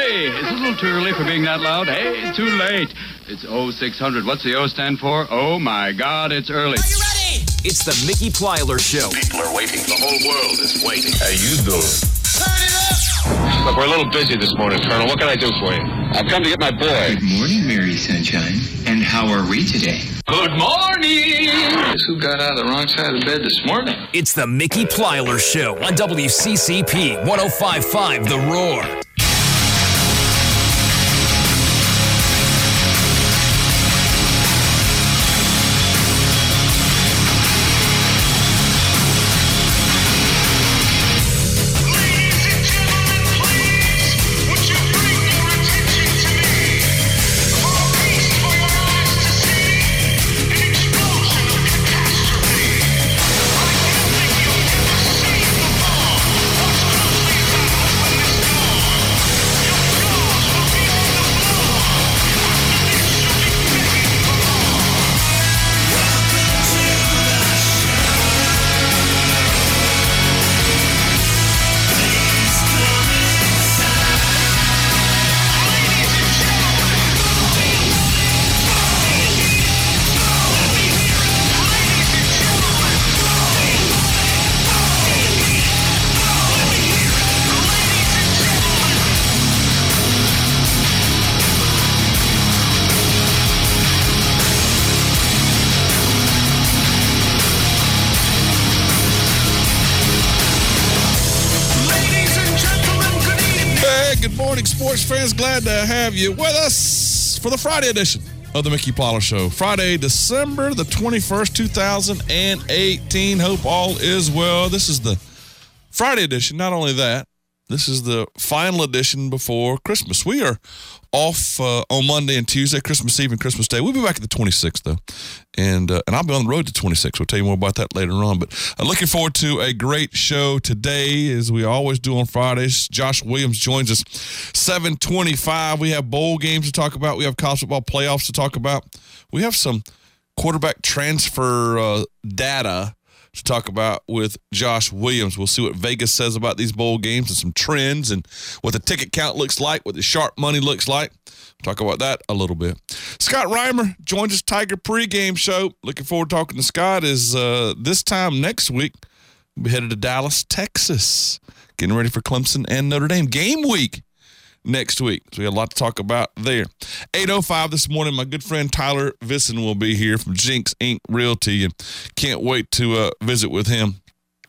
Hey, it's a little too early for being that loud. Hey, too late. It's 0600. What's the O stand for? Oh, my God, it's early. Are you ready? It's the Mickey Plyler Show. People are waiting. The whole world is waiting. How you doing? Turn it up! Look, we're a little busy this morning, Colonel. What can I do for you? I've come to get my boy. Good morning, Mary Sunshine. And how are we today? Good morning. Guess who got out of the wrong side of the bed this morning? It's the Mickey Plyler Show on WCCP 105.5 The Roar. Sports fans, glad to have you with us for the Friday edition of the Mickey Plyler Show. Friday, December the 21st, 2018. Hope all is well. This is the Friday edition. Not only that, this is the final edition before Christmas. We are off on Monday and Tuesday, Christmas Eve and Christmas Day. We'll be back at the 26th, though. And I'll be on the road to 26. We'll tell you more about that later on. But looking forward to a great show today, as we always do on Fridays. Josh Williams joins us 7:25. We have bowl games to talk about. We have college football playoffs to talk about. We have some quarterback transfer data to talk about with Josh Williams. We'll see what Vegas says about these bowl games and some trends and what the ticket count looks like, what the sharp money looks like. We'll talk about that a little bit. Scott Reimer joins us Tiger pregame show. Looking forward to talking to Scott as this time next week, we'll be headed to Dallas, Texas, getting ready for Clemson and Notre Dame game week next week. So we got a lot to talk about there. 8:05 this morning, my good friend Tyler Visson will be here from Jinx Inc. Realty, and can't wait to visit with him.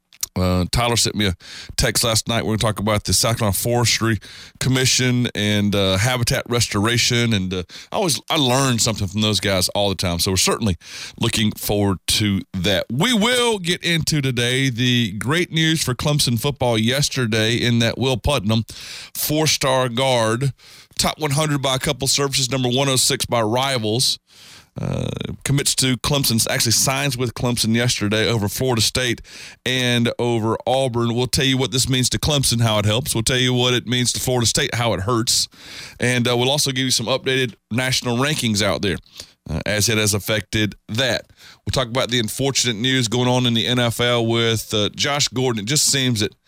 Tyler sent me a text last night. We're going to talk about the South Carolina Forestry Commission and habitat restoration. And I learn something from those guys all the time. So we're certainly looking forward to that. We will get into today the great news for Clemson football yesterday in that Will Putnam, 4-star guard, top 100 by a couple services, number 106 by Rivals. Commits to Clemson, actually signs with Clemson yesterday over Florida State and over Auburn. We'll tell you what this means to Clemson, how it helps. We'll tell you what it means to Florida State, how it hurts. And we'll also give you some updated national rankings out there as it has affected that. We'll talk about the unfortunate news going on in the NFL with Josh Gordon. It just seems that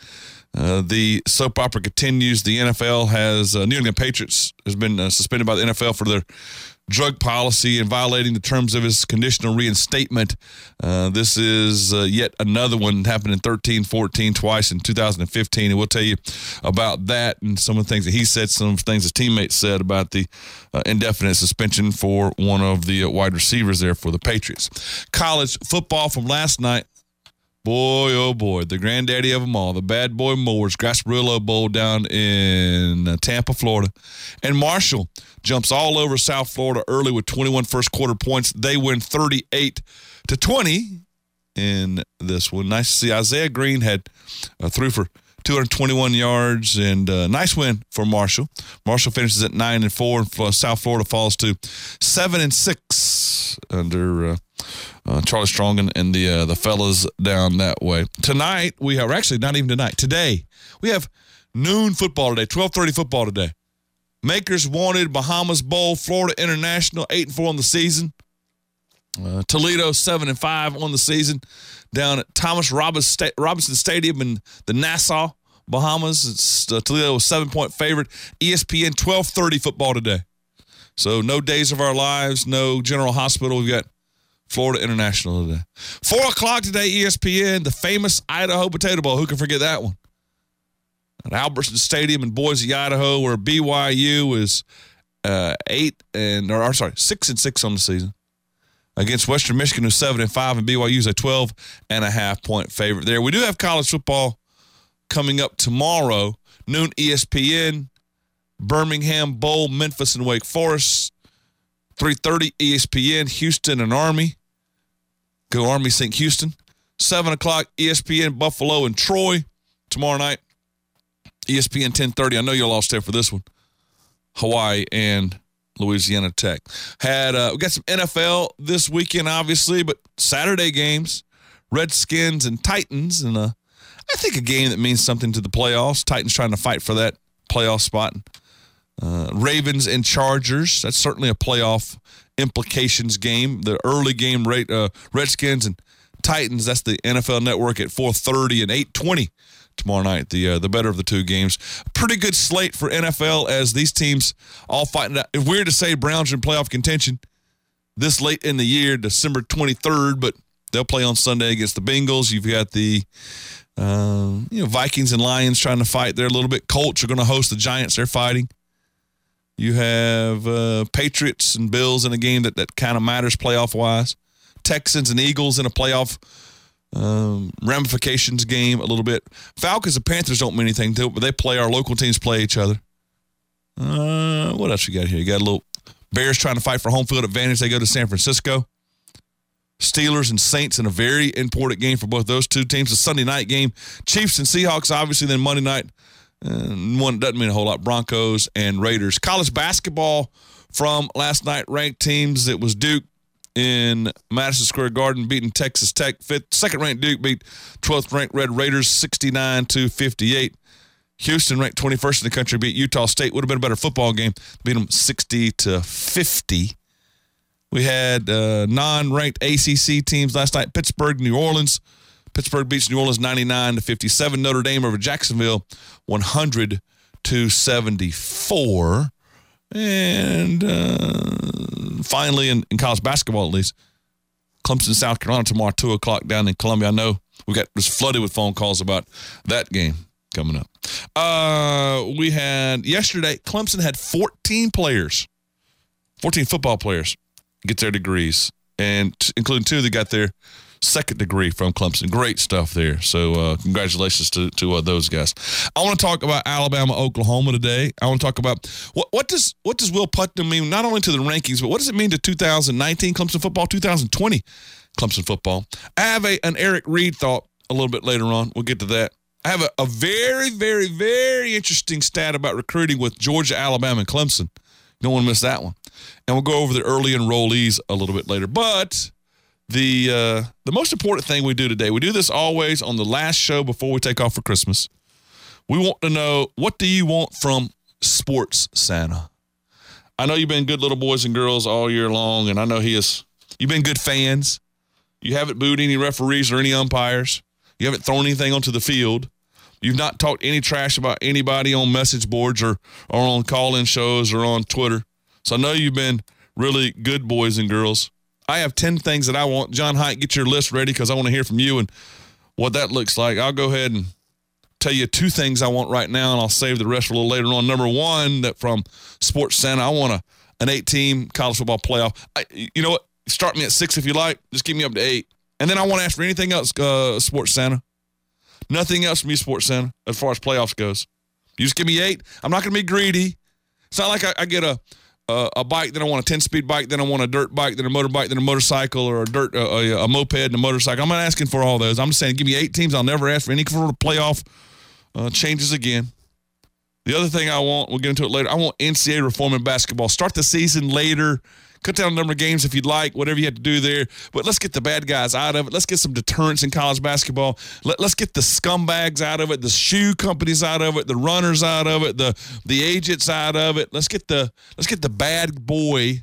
the soap opera continues. The NFL has, New England Patriots has been suspended by the NFL for their drug policy and violating the terms of his conditional reinstatement. This is yet another one, happened in 13, 14, twice in 2015. And we'll tell you about that and some of the things that he said, some of the things his teammates said about the indefinite suspension for one of the wide receivers there for the Patriots. College football from last night. Boy, oh boy, the granddaddy of them all, the Bad Boy Mowers, Gasparillo Bowl down in Tampa, Florida. And Marshall jumps all over South Florida early with 21 first-quarter points. They win 38-20 in this one. Nice to see. Isaiah Green had threw for 221 yards, and nice win for Marshall. Marshall finishes at 9-4, and South Florida falls to 7-6 under Charlie Strong and the fellas down that way. Tonight, we have, actually not even tonight, today, we have noon football today, 12:30 football today. Makers Wanted, Bahamas Bowl, Florida International, 8-4 on the season. Toledo 7-5 on the season down at Thomas Robinson Stadium in the Nassau Bahamas. It's Toledo, a 7-point favorite. ESPN 12:30 football today. So no Days of Our Lives, no General Hospital. We've got Florida International today. 4 o'clock today, ESPN, the famous Idaho Potato Bowl. Who can forget that one? At Albertson Stadium in Boise, Idaho, where BYU is 6-6 on the season. Against Western Michigan, who's 7-5, and BYU is a 12.5-point favorite there. We do have college football coming up tomorrow, noon ESPN, Birmingham Bowl, Memphis and Wake Forest, 3:30 ESPN, Houston and Army. Go Army, St. Houston. 7 o'clock ESPN, Buffalo and Troy. Tomorrow night, ESPN 10:30. I know you'll all stay for this one. Hawaii and Louisiana Tech. We got some NFL this weekend, obviously, but Saturday games, Redskins and Titans, and I think a game that means something to the playoffs. Titans trying to fight for that playoff spot. Ravens and Chargers, that's certainly a playoff implications game. The early game, Redskins and Titans, that's the NFL Network at 4:30 and 8:20 tomorrow night, the better of the two games. Pretty good slate for NFL as these teams all fighting out. It's weird to say Browns are in playoff contention this late in the year, December 23rd, but they'll play on Sunday against the Bengals. You've got the Vikings and Lions trying to fight there a little bit. Colts are going to host the Giants. They're fighting. You have Patriots and Bills in a game that kind of matters playoff-wise. Texans and Eagles in a playoff ramifications game a little bit. Falcons and Panthers don't mean anything to it, but our local teams play each other. What else you got here? You got a little Bears trying to fight for home field advantage. They go to San Francisco. Steelers and Saints in a very important game for both those two teams. A Sunday night game. Chiefs and Seahawks, obviously, then Monday night. One doesn't mean a whole lot. Broncos and Raiders. College basketball from last night. Ranked teams. It was Duke in Madison Square Garden beating Texas Tech. Second-ranked Duke beat 12th-ranked Red Raiders 69-58. Houston, ranked 21st in the country, beat Utah State. Would have been a better football game. Beat them 60-50. We had non-ranked ACC teams last night. Pittsburgh, New Orleans. Pittsburgh beats New Orleans 99-57. Notre Dame over Jacksonville 100-74. And finally, in college basketball at least, Clemson, South Carolina tomorrow, 2 o'clock down in Columbia. I know we got just flooded with phone calls about that game coming up. We had yesterday, Clemson had 14 football players get their degrees, and including 2 that got their second degree from Clemson. Great stuff there. So congratulations to those guys. I want to talk about Alabama, Oklahoma today. I want to talk about what does Will Putnam mean, not only to the rankings, but what does it mean to 2019 Clemson football, 2020 Clemson football? I have an Eric Reed thought a little bit later on. We'll get to that. I have a very, very, very interesting stat about recruiting with Georgia, Alabama, and Clemson. You don't want to miss that one. And we'll go over the early enrollees a little bit later. But the most important thing we do today, we do this always on the last show before we take off for Christmas. We want to know, what do you want from Sports Santa? I know you've been good little boys and girls all year long, and I know you've been good fans. You haven't booed any referees or any umpires. You haven't thrown anything onto the field. You've not talked any trash about anybody on message boards or on call-in shows or on Twitter. So I know you've been really good boys and girls. I have 10 things that I want. John Hite, get your list ready because I want to hear from you and what that looks like. I'll go ahead and tell you 2 things I want right now, and I'll save the rest for a little later on. Number 1, that from Sports Center, I want an 8-team college football playoff. You know what? Start me at 6 if you like. Just keep me up to 8. And then I want to ask for anything else, Sports Center. Nothing else from you, Sports Center, as far as playoffs goes. You just give me 8. I'm not going to be greedy. It's not like I get a bike, then I want a 10-speed bike, then I want a dirt bike, then a motorbike, then a motorcycle, or a moped and a motorcycle. I'm not asking for all those. I'm just saying give me 8 teams. I'll never ask for any sort of playoff changes again. The other thing I want, we'll get into it later, I want NCAA reform in basketball. Start the season later. Cut down the number of games if you'd like, whatever you have to do there. But let's get the bad guys out of it. Let's get some deterrence in college basketball. Let's get the scumbags out of it, the shoe companies out of it, the runners out of it, the agents out of it. Let's get the bad boy,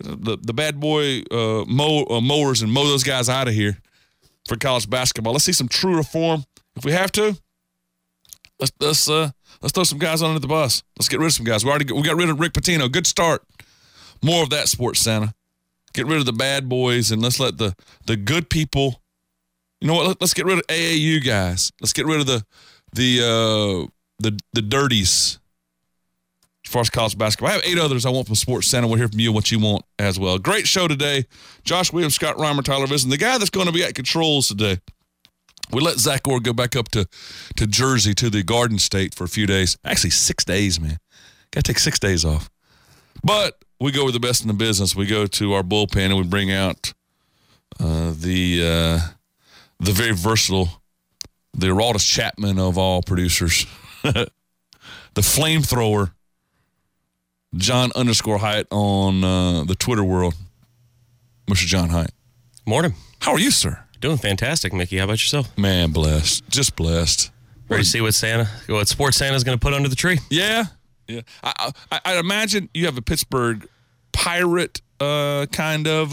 mowers and mow those guys out of here for college basketball. Let's see some true reform. If we have to, let's throw some guys under the bus. Let's get rid of some guys. We got rid of Rick Pitino. Good start. More of that, Sports Santa. Get rid of the bad boys and let's let the good people. You know what? Let's get rid of AAU guys. Let's get rid of the dirties. As far as college basketball, I have 8 others I want from Sports Center. We'll hear from you what you want as well. Great show today. Josh Williams, Scott Reimer, Tyler Vincent. The guy that's going to be at controls today. We let Zach Orr go back up to Jersey, to the Garden State for a few days. Actually, 6 days, man. Got to take 6 days off. But we go with the best in the business. We go to our bullpen and we bring out the very versatile, the Aroldis Chapman of all producers, the flamethrower, John _Hyatt on the Twitter world. Mr. John Hyatt. Morning. How are you, sir? Doing fantastic, Mickey. How about yourself? Man, blessed. Just blessed. Ready to see what Sports Santa's going to put under the tree? Yeah. I imagine you have a Pittsburgh Pirate kind of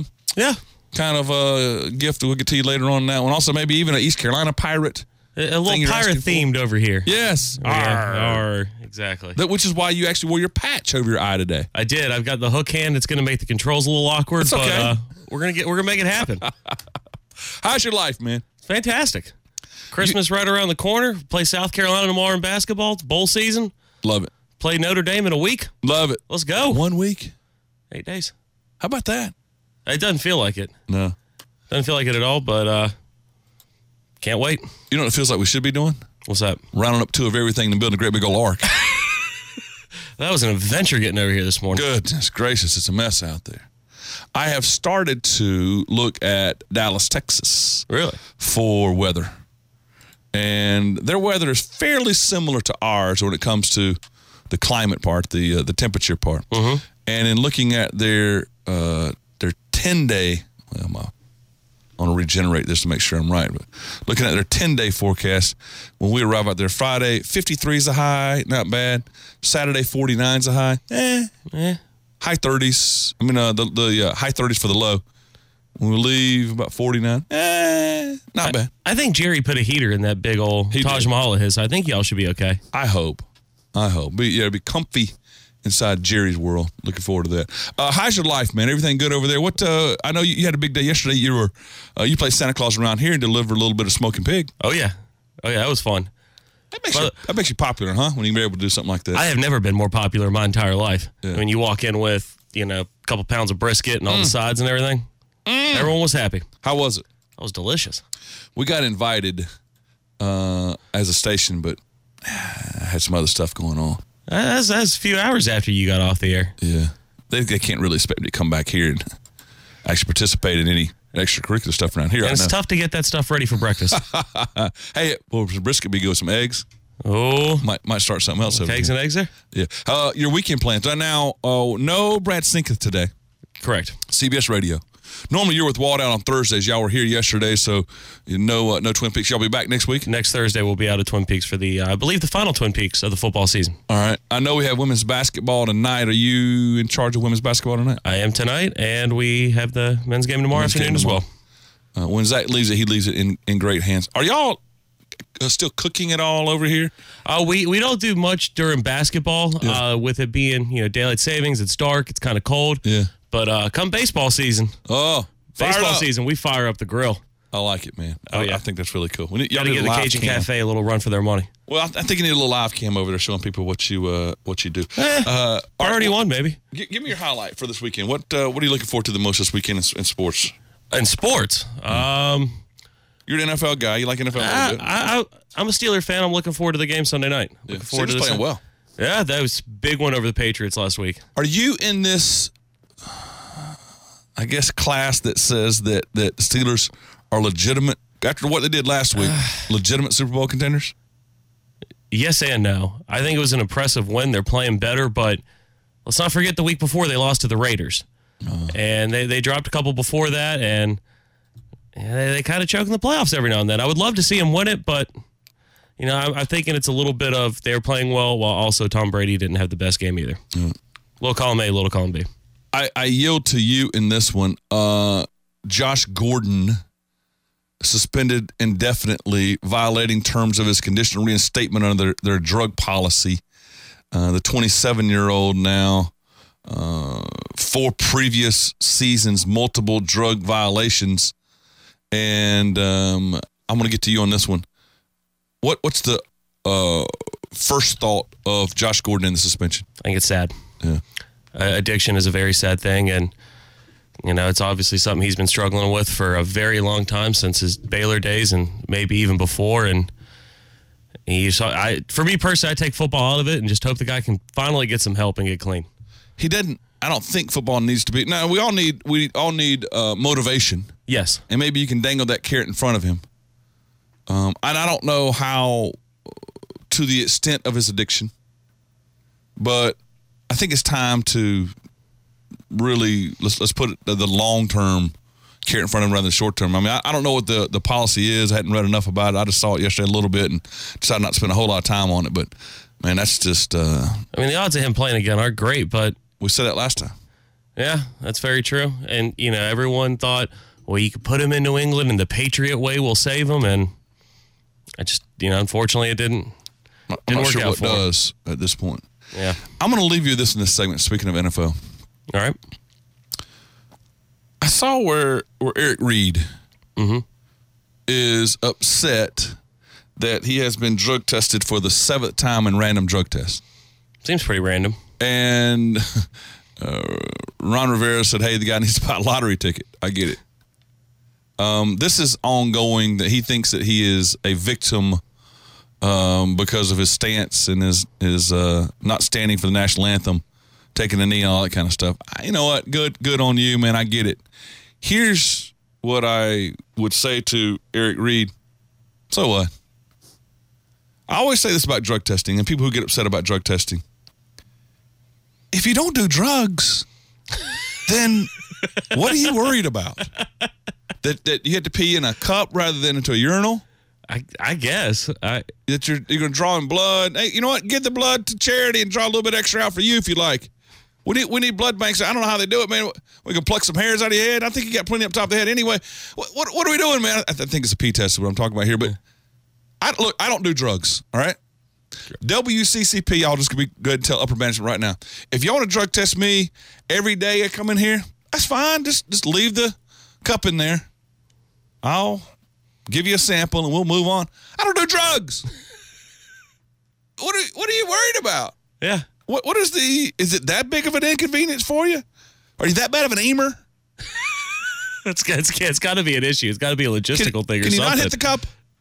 gift. We'll get to you later on that one. Also, maybe even an East Carolina Pirate. A little pirate themed over here. Yes. Arr. Exactly. Which is why you actually wore your patch over your eye today. I did. I've got the hook hand. It's going to make the controls a little awkward, It's okay. but we're gonna make it happen. How's your life, man? Fantastic. Christmas right around the corner. Play South Carolina tomorrow in basketball. It's bowl season. Love it. Play Notre Dame in a week. Love it. Let's go. 1 week? 8 days. How about that? It doesn't feel like it. No. Doesn't feel like it at all, but can't wait. You know what it feels like we should be doing? What's that? Rounding up 2 of everything and building a great big old ark. That was an adventure getting over here this morning. Goodness gracious, it's a mess out there. I have started to look at Dallas, Texas. Really? For weather. And their weather is fairly similar to ours when it comes to the climate part, the temperature part. Mm-hmm. And in looking at their 10-day, well, I want to regenerate this to make sure I'm right, but looking at their 10-day forecast, when we arrive out there Friday, 53 is a high, not bad. Saturday, 49 is a high. High 30s. I mean, the high 30s for the low. When we leave, about 49. Not bad. I think Jerry put a heater in that big old Taj Mahal of his. I think y'all should be okay. I hope. Be comfy inside Jerry's world. Looking forward to that. How's your life, man? Everything good over there? What? I know you had a big day yesterday. You played Santa Claus around here and delivered a little bit of smoking pig. Oh yeah, that was fun. That makes you popular, huh? When you can be able to do something like that. I have never been more popular in my entire life. Yeah. When you walk in with a couple pounds of brisket and all the sides and everything, everyone was happy. How was it? That was delicious. We got invited as a station, but I had some other stuff going on. That's a few hours after you got off the air. Yeah. They can't really expect me to come back here and actually participate in any extracurricular stuff around here. And it's tough to get that stuff ready for breakfast. Hey, well, some brisket be good with some eggs. Oh. Might start something else over Eggs here. and eggs there? Yeah. Your weekend plans. Now, no Brad Sinketh today. Correct. CBS Radio. Normally you're with Walt out on Thursdays. Y'all were here yesterday, so no Twin Peaks. Y'all be back next week? Next Thursday we'll be out at Twin Peaks for I believe the final Twin Peaks of the football season. All right. I know we have women's basketball tonight. Are you in charge of women's basketball tonight? I am tonight, and we have the men's game tomorrow afternoon as well. When Zach leaves it, he leaves it in great hands. Are y'all still cooking it all over here? We don't do much during basketball. With it being daylight savings, it's dark, it's kind of cold. Yeah. But come baseball season, baseball season, we fire up the grill. I like it, man. Oh, yeah. I think that's really cool. Y'all to give the Cajun Cafe a little run for their money. Well, I think you need a little live cam over there showing people what you do. Already won, baby. Give me your highlight for this weekend. What are you looking forward to the most this weekend in sports? In sports, you're an NFL guy. You like NFL a little bit. I'm a Steeler fan. I'm looking forward to the game Sunday night. Looking forward to this playing well. Yeah, that was a big one over the Patriots last week. Are you in this, I guess, class that says that Steelers are legitimate, after what they did last week, legitimate Super Bowl contenders? Yes and no. I think it was an impressive win. They're playing better, but let's not forget the week before they lost to the Raiders. And they dropped a couple before that, and they kind of choke in the playoffs every now and then. I would love to see them win it, but I'm thinking it's a little bit of they were playing well while also Tom Brady didn't have the best game either. Little column A, little column B. I yield to you in this one. Josh Gordon suspended indefinitely, violating terms of his conditional reinstatement under their drug policy. The 27-year-old now, 4 previous seasons, multiple drug violations. And I'm going to get to you on this one. What's the first thought of Josh Gordon in the suspension? I think it's sad. Yeah. Addiction is a very sad thing, and it's obviously something he's been struggling with for a very long time, since his Baylor days and maybe even before. And for me personally, I take football out of it and just hope the guy can finally get some help and get clean. He didn't. I don't think football needs to be. Now, we all need motivation. Yes. And maybe you can dangle that carrot in front of him. And I don't know how, to the extent of his addiction, but I think it's time to really let's put the long-term carrot in front of him rather than the short-term. I mean, I don't know what the policy is. I hadn't read enough about it. I just saw it yesterday a little bit and decided not to spend a whole lot of time on it. But, man, that's just I mean, the odds of him playing again aren't great, but we said that last time. Yeah, that's very true. And, everyone thought, well, you could put him in New England and the Patriot way will save him. And I just, unfortunately, it didn't I'm not work sure out what for him. does at this point. Yeah. I'm going to leave you this in this segment, speaking of NFL. All right. I saw where Eric Reed is upset that he has been drug tested for the 7th time in random drug tests. Seems pretty random. And Ron Rivera said, hey, the guy needs to buy a lottery ticket. I get it. This is ongoing, that he thinks that he is a victim because of his stance and his not standing for the national anthem, taking a knee and all that kind of stuff. You know what? Good on you, man. I get it. Here's what I would say to Eric Reed. So what? I always say this about drug testing and people who get upset about drug testing. If you don't do drugs, then what are you worried about? That you had to pee in a cup rather than into a urinal? I guess. That you're going to draw in blood. Hey, you know what? Give the blood to charity and draw a little bit extra out for you if you like. We need blood banks. I don't know how they do it, man. We can pluck some hairs out of your head. I think you got plenty up top of the head anyway. What are we doing, man? I think it's a pee test is what I'm talking about here. But I don't do drugs, all right? WCCP, I'll just be good and tell upper management right now. If you want to drug test me every day I come in here, that's fine. Just leave the cup in there. I'll give you a sample and we'll move on. I don't do drugs. What are you worried about? Yeah. What is it that big of an inconvenience for you? Are you that bad of an eamer? It's got to be an issue. It's got to be a logistical thing or something. Can you not hit the cup?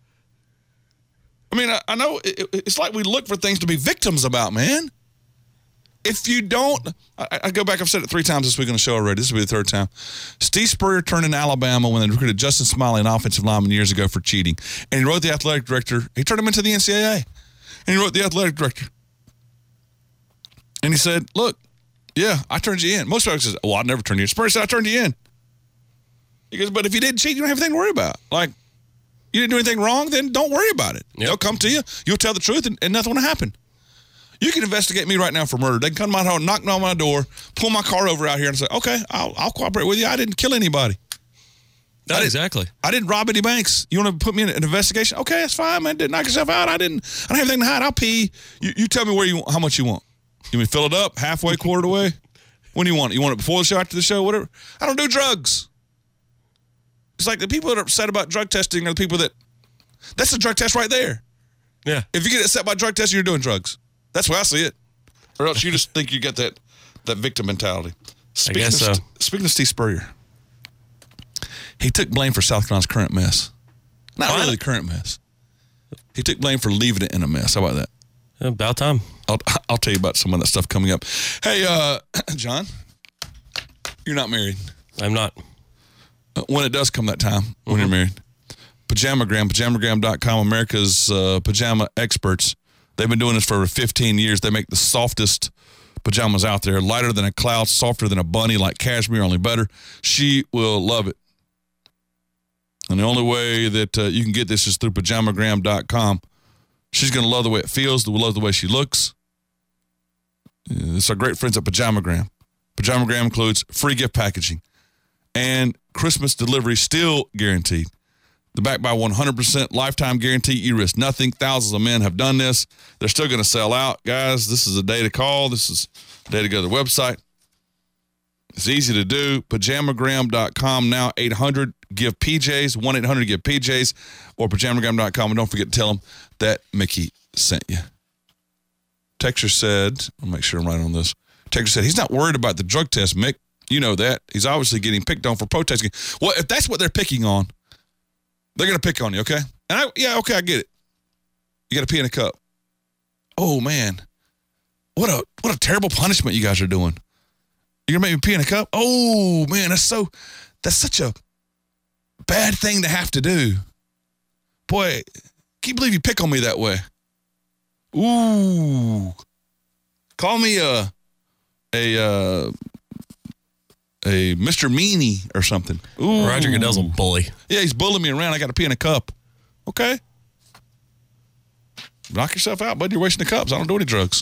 I mean, I know it's like we look for things to be victims about, man. If you don't, I go back, I've said it 3 times this week on the show already. This will be the 3rd time. Steve Spurrier turned in Alabama when they recruited Justin Smiley, an offensive lineman, years ago for cheating. And he wrote the athletic director. He turned him into the NCAA. And he wrote the athletic director. And he said, look, yeah, I turned you in. Most folks say, well, I'd never turn you in. Spurrier said, I turned you in. He goes, but if you didn't cheat, you don't have anything to worry about. Like, you didn't do anything wrong, then don't worry about it. Yep. They'll come to you. You'll tell the truth, and nothing will happen. You can investigate me right now for murder. They can come to my house, knock on my door, pull my car over out here and say, okay, I'll cooperate with you. I didn't kill anybody. Exactly. I didn't rob any banks. You want to put me in an investigation? Okay, that's fine, man. Didn't knock yourself out. I don't have anything to hide. I'll pee. You tell me how much you want. You mean fill it up, halfway, quarter of the way? When do you want it? You want it before the show, after the show, whatever? I don't do drugs. It's like the people that are upset about drug testing are the people that's a drug test right there. Yeah. If you get upset by drug testing, you're doing drugs. That's why I see it. Or else you just think you get that victim mentality. Speaking of Steve Spurrier, he took blame for South Carolina's current mess. Not really the current mess. He took blame for leaving it in a mess. How about that? About time. I'll tell you about some of that stuff coming up. Hey, John, you're not married. I'm not. When it does come that time, when you're married, pajamagram.com, America's pajama experts. They've been doing this for over 15 years. They make the softest pajamas out there, lighter than a cloud, softer than a bunny, like cashmere, only better. She will love it. And the only way that you can get this is through pajamagram.com. She's going to love the way it feels, love the way she looks. It's our great friends at Pajamagram. Pajamagram includes free gift packaging and Christmas delivery still guaranteed. They're backed by 100% lifetime guarantee. You risk nothing. Thousands of men have done this. They're still going to sell out. Guys, this is a day to call. This is a day to go to the website. It's easy to do. Pajamagram.com now. 800-GIVE-PJs. 1-800-GIVE-PJs. Or pajamagram.com. And don't forget to tell them that Mickey sent you. Texture said, I'll make sure I'm right on this. Texture said, he's not worried about the drug test, Mick. You know that. He's obviously getting picked on for protesting. Well, if that's what they're picking on, they're going to pick on you, okay? And I get it. You got to pee in a cup. Oh, man. What a terrible punishment you guys are doing. You're going to make me pee in a cup? Oh, man, that's such a bad thing to have to do. Boy, can you believe you pick on me that way? Ooh. Call me a Mr. Meanie or something. Ooh. Roger Goodell's a bully. Yeah, he's bullying me around. I got to pee in a cup. Okay. Knock yourself out, bud. You're wasting the cups. I don't do any drugs.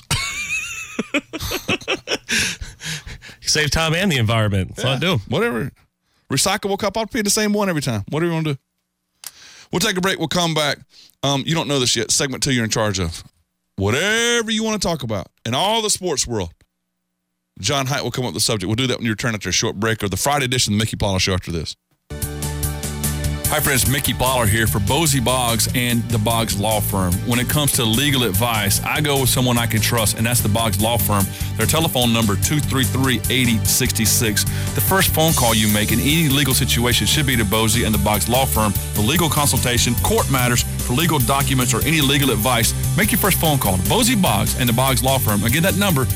You save time and the environment. That's what I do. Whatever. Recyclable cup. I'll pee the same one every time. Whatever you want to do. We'll take a break. We'll come back. You don't know this yet. Segment 2 you're in charge of. Whatever you want to talk about in all the sports world. John Height will come up with the subject. We'll do that when you return after a short break or the Friday edition of the Mickey Plyler Show after this. Hi, friends. Mickey Plyler here for Bosie Boggs and the Boggs Law Firm. When it comes to legal advice, I go with someone I can trust, and that's the Boggs Law Firm. Their telephone number, 233-8066. The first phone call you make in any legal situation should be to Bosie and the Boggs Law Firm for legal consultation, court matters, for legal documents, or any legal advice. Make your first phone call to Bosie Boggs and the Boggs Law Firm. Again, that number,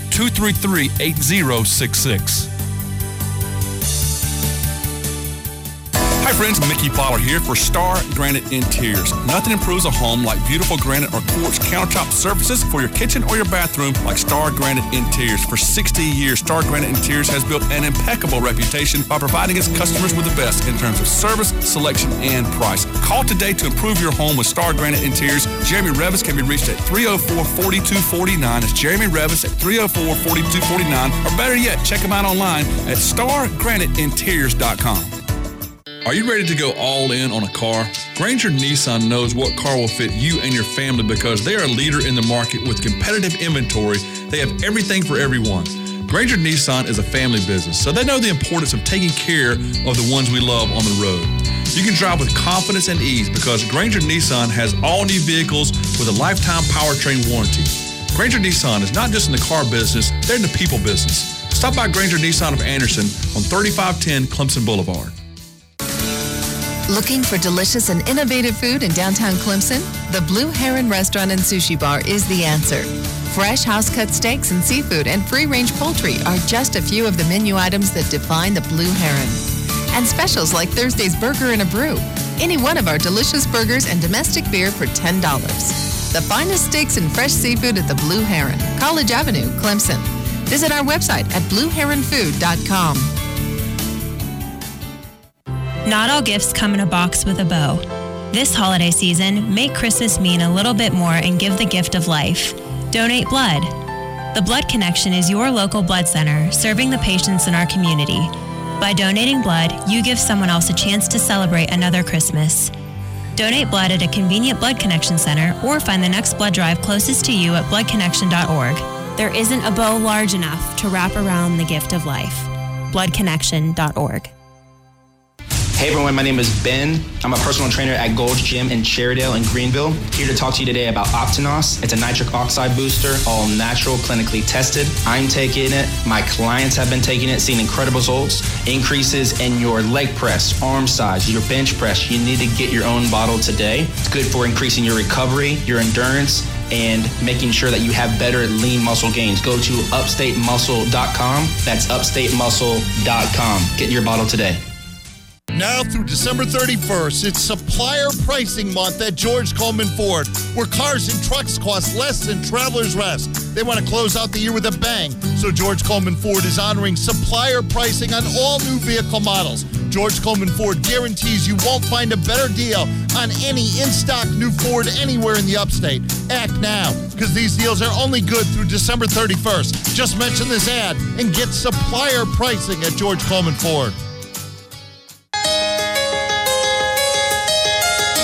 233-8066. Hi, friends. Mickey Plyler here for Star Granite Interiors. Nothing improves a home like beautiful granite or quartz countertop surfaces for your kitchen or your bathroom like Star Granite Interiors. For 60 years, Star Granite Interiors has built an impeccable reputation by providing its customers with the best in terms of service, selection, and price. Call today to improve your home with Star Granite Interiors. Jeremy Revis can be reached at 304-4249. That's Jeremy Revis at 304-4249. Or better yet, check him out online at stargraniteinteriors.com. Are you ready to go all in on a car? Granger Nissan knows what car will fit you and your family because they are a leader in the market with competitive inventory. They have everything for everyone. Granger Nissan is a family business, so they know the importance of taking care of the ones we love on the road. You can drive with confidence and ease because Granger Nissan has all new vehicles with a lifetime powertrain warranty. Granger Nissan is not just in the car business, they're in the people business. Stop by Granger Nissan of Anderson on 3510 Clemson Boulevard. Looking for delicious and innovative food in downtown Clemson? The Blue Heron Restaurant and Sushi Bar is the answer. Fresh house-cut steaks and seafood and free-range poultry are just a few of the menu items that define the Blue Heron. And specials like Thursday's Burger and a Brew. Any one of our delicious burgers and domestic beer for $10. The finest steaks and fresh seafood at the Blue Heron, College Avenue, Clemson. Visit our website at blueheronfood.com. Not all gifts come in a box with a bow. This holiday season, make Christmas mean a little bit more and give the gift of life. Donate blood. The Blood Connection is your local blood center serving the patients in our community. By donating blood, you give someone else a chance to celebrate another Christmas. Donate blood at a convenient Blood Connection center or find the next blood drive closest to you at bloodconnection.org. There isn't a bow large enough to wrap around the gift of life. bloodconnection.org. Hey everyone, my name is Ben. I'm a personal trainer at Gold's Gym in Cherrydale in Greenville. Here to talk to you today about Optinos. It's a nitric oxide booster, all natural, clinically tested. I'm taking it. My clients have been taking it, seeing incredible results. Increases in your leg press, arm size, your bench press. You need to get your own bottle today. It's good for increasing your recovery, your endurance, and making sure that you have better lean muscle gains. Go to upstatemuscle.com. That's upstatemuscle.com. Get your bottle today. Now through December 31st, it's Supplier Pricing Month at George Coleman Ford, where cars and trucks cost less than Travelers Rest. They want to close out the year with a bang, so George Coleman Ford is honoring supplier pricing on all new vehicle models. George Coleman Ford guarantees you won't find a better deal on any in-stock new Ford anywhere in the upstate. Act now, because these deals are only good through December 31st. Just mention this ad and get supplier pricing at George Coleman Ford.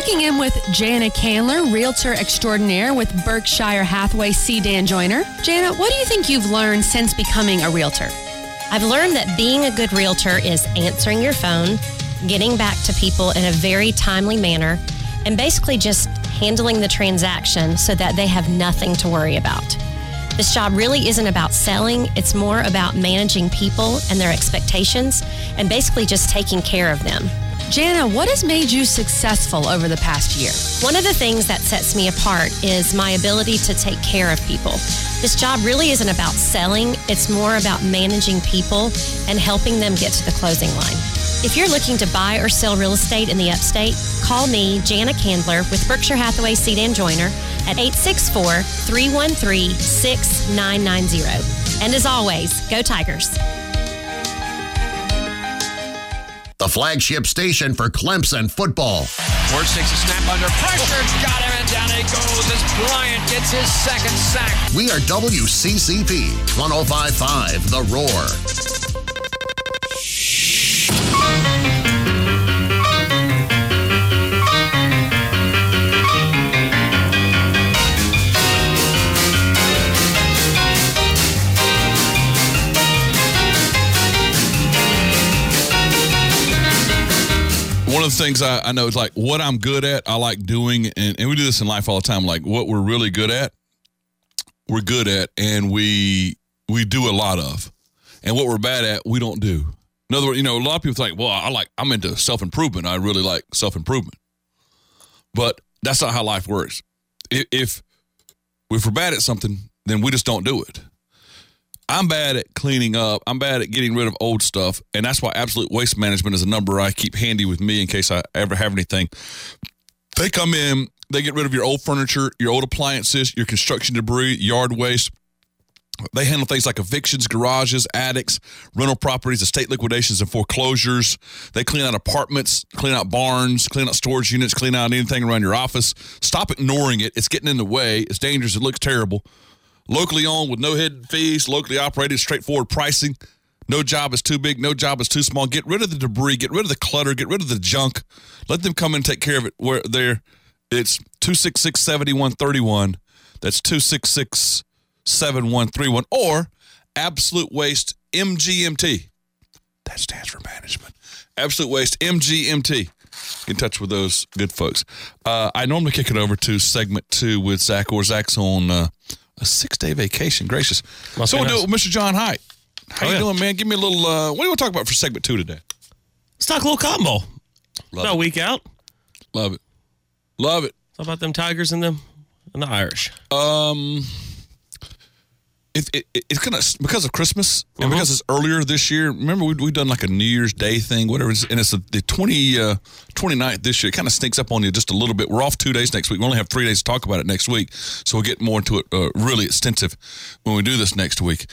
Checking in with Jana Candler, Realtor Extraordinaire with Berkshire Hathaway C. Dan Joyner. Jana, what do you think you've learned since becoming a realtor? I've learned that being a good realtor is answering your phone, getting back to people in a very timely manner, and basically just handling the transaction so that they have nothing to worry about. This job really isn't about selling. It's more about managing people and their expectations and basically just taking care of them. Jana, what has made you successful over the past year? One of the things that sets me apart is my ability to take care of people. This job really isn't about selling. It's more about managing people and helping them get to the closing line. If you're looking to buy or sell real estate in the upstate, call me, Jana Candler, with Berkshire Hathaway C. Dan Joyner at 864-313-6990. And as always, go Tigers. The flagship station for Clemson football. Ward takes a snap under pressure. It's got him, and down he goes as Bryant gets his second sack. We are WCCP 105.5 The Roar. One of the things I know is like what I'm good at, I like doing, and we do this in life all the time. Like what we're really good at, we're good at, and we do a lot of. And what we're bad at, we don't do. In other words, a lot of people think, well, I'm into self-improvement. I really like self-improvement. But that's not how life works. If we're bad at something, then we just don't do it. I'm bad at cleaning up. I'm bad at getting rid of old stuff. And that's why Absolute Waste Management is a number I keep handy with me in case I ever have anything. They come in, they get rid of your old furniture, your old appliances, your construction debris, yard waste. They handle things like evictions, garages, attics, rental properties, estate liquidations, and foreclosures. They clean out apartments, clean out barns, clean out storage units, clean out anything around your office. Stop ignoring it. It's getting in the way. It's dangerous. It looks terrible. Locally owned with no hidden fees, locally operated, straightforward pricing. No job is too big, no job is too small. Get rid of the debris, get rid of the clutter, get rid of the junk. Let them come in and take care of it. Where it's 266-7131. That's 266-7131. Or Absolute Waste MGMT. That stands for management. Absolute Waste MGMT. Get in touch with those good folks. I normally kick it over to segment 2 with Zach, or Zach's on a 6-day vacation. Gracious. So we'll do it with Mr. John Height. How you doing, man? Give me a little, what do you want to talk about for segment 2 today? Let's talk a little Cotton Bowl. Love About a week out. Love it. Love it. How about them Tigers and the Irish? It's kind of because of Christmas and because it's earlier this year. Remember, we've done like a New Year's Day thing, whatever, and it's the 29th this year. It kind of sneaks up on you just a little bit. We're off 2 days next week. We only have 3 days to talk about it next week, so we'll get more into it really extensive when we do this next week.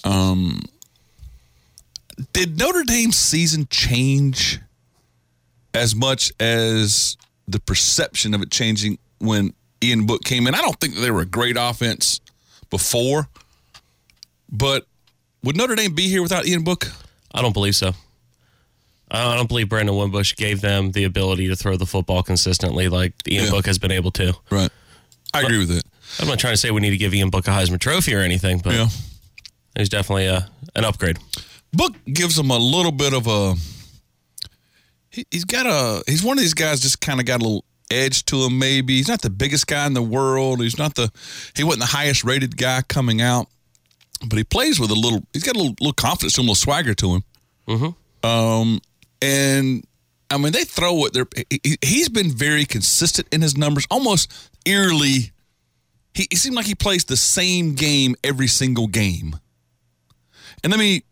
Did Notre Dame's season change as much as the perception of it changing when Ian Book came in? I don't think that they were a great offense before. But would Notre Dame be here without Ian Book? I don't believe so. I don't believe Brandon Wimbush gave them the ability to throw the football consistently like Ian Book has been able to. Right. I agree with it. I'm not trying to say we need to give Ian Book a Heisman Trophy or anything, but he's definitely an upgrade. Book gives him a little bit of a... He's one of these guys just kind of got a little edge to him maybe. He's not the biggest guy in the world. He wasn't the highest rated guy coming out. But he plays with he's got a little confidence to him, a little swagger to him. Mm-hmm. And, I mean, they throw it. He's been very consistent in his numbers, almost eerily. He seemed like he plays the same game every single game. And let me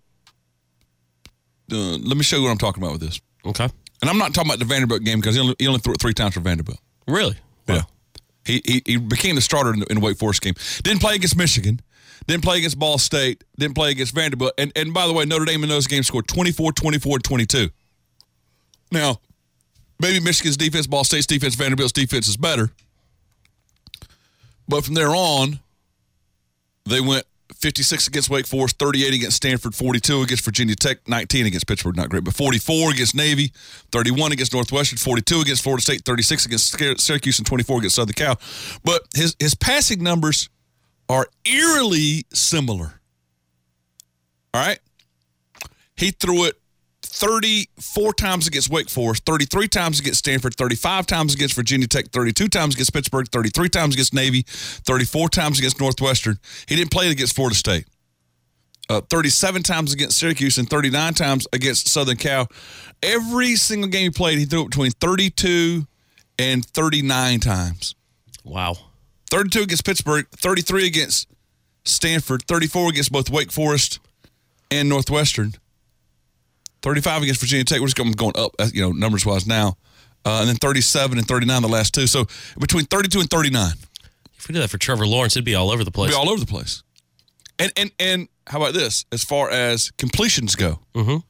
show you what I'm talking about with this. Okay. And I'm not talking about the Vanderbilt game because he only threw it 3 times for Vanderbilt. Really? Wow. Yeah. He became the starter in the Wake Forest game. Didn't play against Michigan. Didn't play against Ball State. Didn't play against Vanderbilt. And by the way, Notre Dame in those games scored 24, 24, and 22. Now, maybe Michigan's defense, Ball State's defense, Vanderbilt's defense is better. But from there on, they went 56 against Wake Forest, 38 against Stanford, 42 against Virginia Tech, 19 against Pittsburgh, not great, but 44 against Navy, 31 against Northwestern, 42 against Florida State, 36 against Syracuse, and 24 against Southern Cal. But his passing numbers are eerily similar. All right? He threw it 34 times against Wake Forest, 33 times against Stanford, 35 times against Virginia Tech, 32 times against Pittsburgh, 33 times against Navy, 34 times against Northwestern. He didn't play it against Florida State. 37 times against Syracuse and 39 times against Southern Cal. Every single game he played, he threw it between 32 and 39 times. Wow. 32 against Pittsburgh, 33 against Stanford, 34 against both Wake Forest and Northwestern. 35 against Virginia Tech. We're just going up, numbers-wise now. And then 37 and 39 the last two. So between 32 and 39. If we did that for Trevor Lawrence, it'd be all over the place. It'd be all over the place. And how about this? As far as completions go,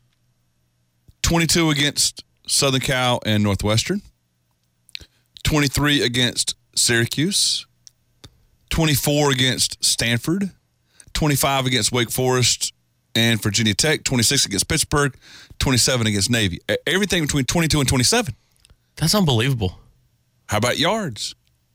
22 against Southern Cal and Northwestern. 23 against Syracuse. 24 against Stanford. 25 against Wake Forest and Virginia Tech, 26 against Pittsburgh, 27 against Navy. Everything between 22 and 27. That's unbelievable. How about yards?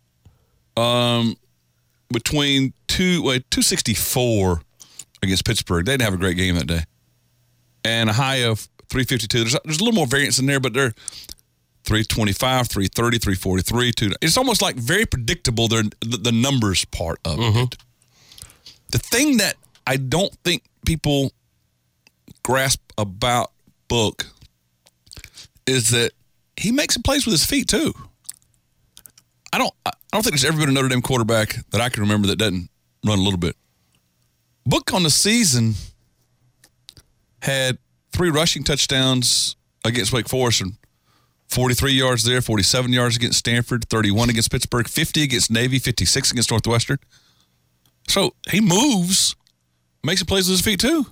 Between 264 against Pittsburgh. They didn't have a great game that day. And a high of 352. There's a little more variance in there, but they're 325, 330, 343. It's almost like very predictable, the numbers part of it. The thing that I don't think people grasp about Book is that he makes some plays with his feet too. I don't think there's ever been a Notre Dame quarterback that I can remember that doesn't run a little bit. Book on the season had 3 rushing touchdowns against Wake Forest and 43 yards there, 47 yards against Stanford, 31 against Pittsburgh, 50 against Navy, 56 against Northwestern. So he moves, makes some plays with his feet too.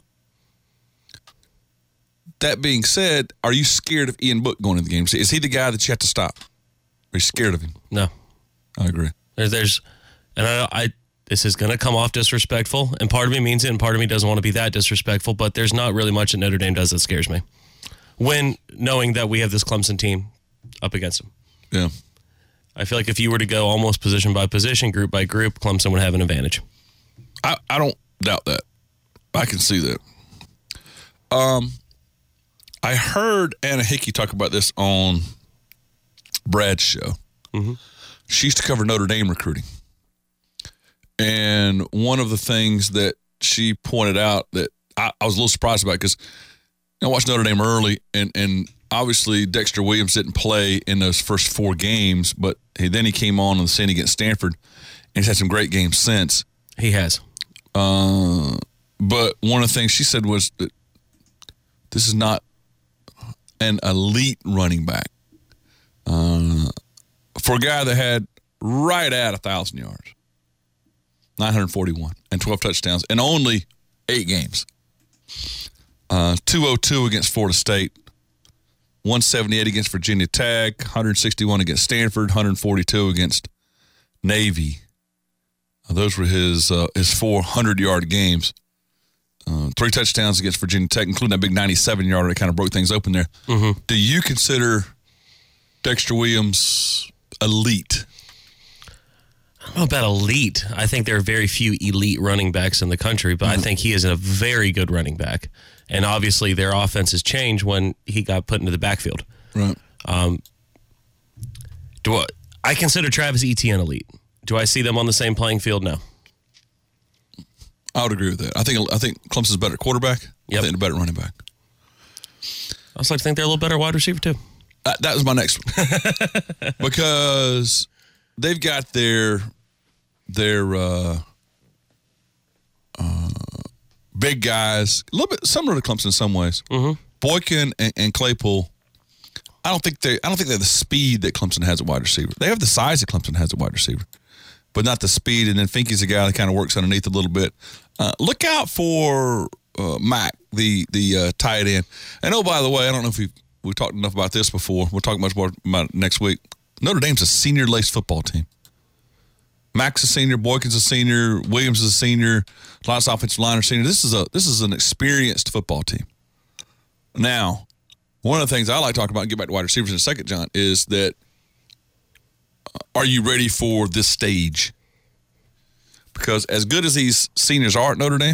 That being said, are you scared of Ian Book going into the game? Is he the guy that you have to stop? Are you scared of him? No. I agree. This is going to come off disrespectful, and part of me means it, and part of me doesn't want to be that disrespectful, but there's not really much that Notre Dame does that scares me. When knowing that we have this Clemson team up against them. Yeah. I feel like if you were to go almost position by position, group by group, Clemson would have an advantage. I don't doubt that. I can see that. I heard Anna Hickey talk about this on Brad's show. She used to cover Notre Dame recruiting. And one of the things that she pointed out that I was a little surprised about, because I watched Notre Dame early, and obviously Dexter Williams didn't play in those first 4 games, but then he came on the scene against Stanford, and he's had some great games since. He has. But one of the things she said was that this is not an elite running back. For a guy that had right at 1,000 yards, 941, and 12 touchdowns, and only 8 games. 202 against Florida State, 178 against Virginia Tech, 161 against Stanford, 142 against Navy. Those were his 400-yard games. 3 touchdowns against Virginia Tech, including that big 97-yarder that kind of broke things open there. Do you consider Dexter Williams elite? I don't know about elite. I think there are very few elite running backs in the country, but I think he is a very good running back. And obviously their offenses changed when he got put into the backfield. Right. I consider Travis Etienne elite. Do I see them on the same playing field? No. I would agree with that. I think Clemson's a better quarterback. Yep. I think they're a better running back. I also think they're a little better wide receiver too. That was my next one. Because they've got their big guys, a little bit similar to Clemson in some ways. Boykin and Claypool. I don't think they have the speed that Clemson has at wide receiver. They have the size that Clemson has at wide receiver, but not the speed. And then Finke's a guy that kind of works underneath a little bit. Look out for Mack, the tight end. And oh, by the way, I don't know if we've talked enough about this before. We'll talk much more about it next week. Notre Dame's a senior-laced football team. Max is a senior, Boykin's a senior, Williams is a senior, lots of offensive line are senior. This is an experienced football team. Now, one of the things I like to talk about and get back to wide receivers in a second, John, is that are you ready for this stage? Because as good as these seniors are at Notre Dame,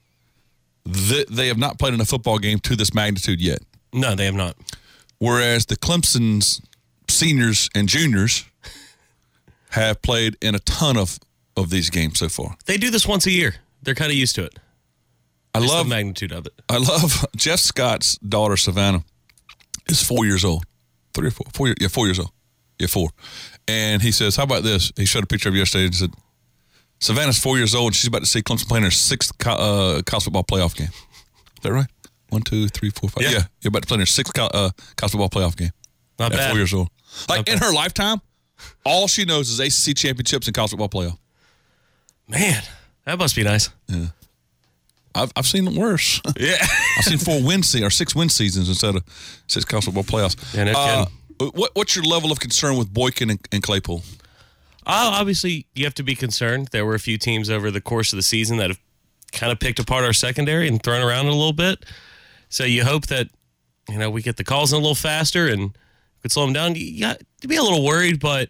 they have not played in a football game to this magnitude yet. No, they have not. Whereas the Clemson's seniors and juniors have played in a ton of these games so far. They do this once a year. They're kind of used to it. I love the magnitude of it. I love Jeff Scott's daughter, Savannah, is 4 years old. 3 or 4? 4 years, yeah, 4 years old. Yeah, 4. And he says, how about this? He showed a picture of yesterday and said, Savannah's 4 years old and she's about to see Clemson playing her 6th college football playoff game. Is that right? 1, 2, 3, 4, 5. Yeah, you're about to play in her 6th college football playoff game. Not bad. At 4 years old. Like, in her lifetime, all she knows is ACC championships and college football playoff. Man, that must be nice. Yeah. I've seen it worse. Yeah. I've seen 6 win seasons instead of 6 college football playoffs. Yeah, no kidding. What's your level of concern with Boykin and Claypool? Obviously, you have to be concerned. There were a few teams over the course of the season that have kind of picked apart our secondary and thrown around it a little bit. So you hope that, we get the calls in a little faster and could slow them down. You got to be a little worried, but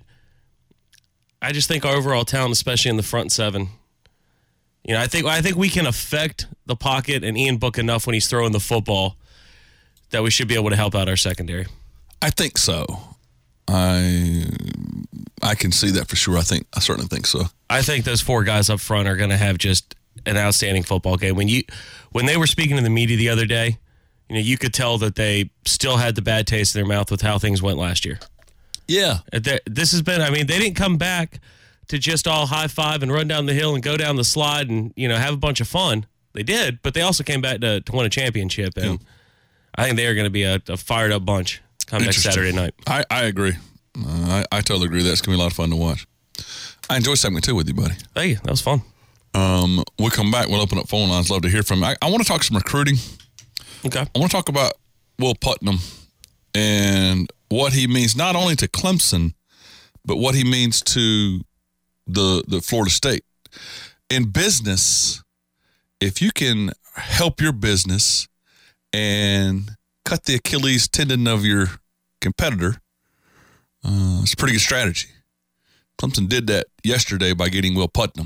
I just think our overall talent, especially in the front seven, I think we can affect the pocket and Ian Book enough when he's throwing the football that we should be able to help out our secondary. I think so. I can see that for sure. I certainly think so. I think those 4 guys up front are going to have just an outstanding football game. When they were speaking to the media the other day, you could tell that they still had the bad taste in their mouth with how things went last year. Yeah. This has been, they didn't come back to just all high five and run down the hill and go down the slide and, have a bunch of fun. They did, but they also came back to win a championship. And I think they are going to be a fired up bunch come next Saturday night. I agree. I totally agree. That's going to be a lot of fun to watch. I enjoyed segment 2 with you, buddy. Hey, that was fun. We'll come back. We'll open up phone lines. Love to hear from you. I want to talk some recruiting. Okay. I want to talk about Will Putnam and what he means not only to Clemson, but what he means to the Florida State. In business, if you can help your business and cut the Achilles tendon of your competitor, it's a pretty good strategy. Clemson did that yesterday by getting Will Putnam.